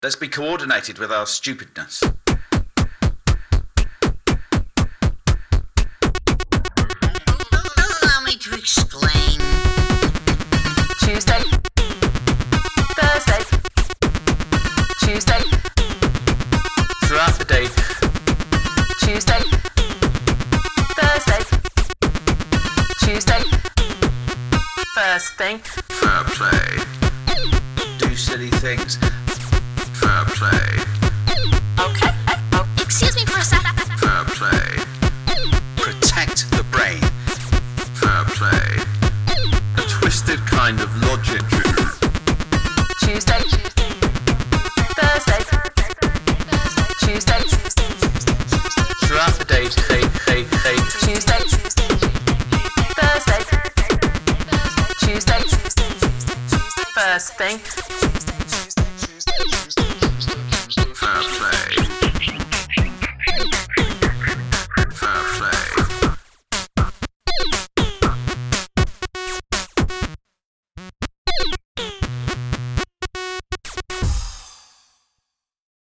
Let's be coordinated with our stupidness. Allow me to explain. Tuesday, Thursday, Tuesday, Throughout the day, Tuesday, Thursday, Tuesday, first thing, fair play. Do silly things, fair play. okay, Excuse me for a second. Fair play. Protect the brain, fair play. A twisted kind of logic. Tuesday, Thursday, Tuesday, Throughout the day, Tuesday, Thursday, Tuesday, first thing,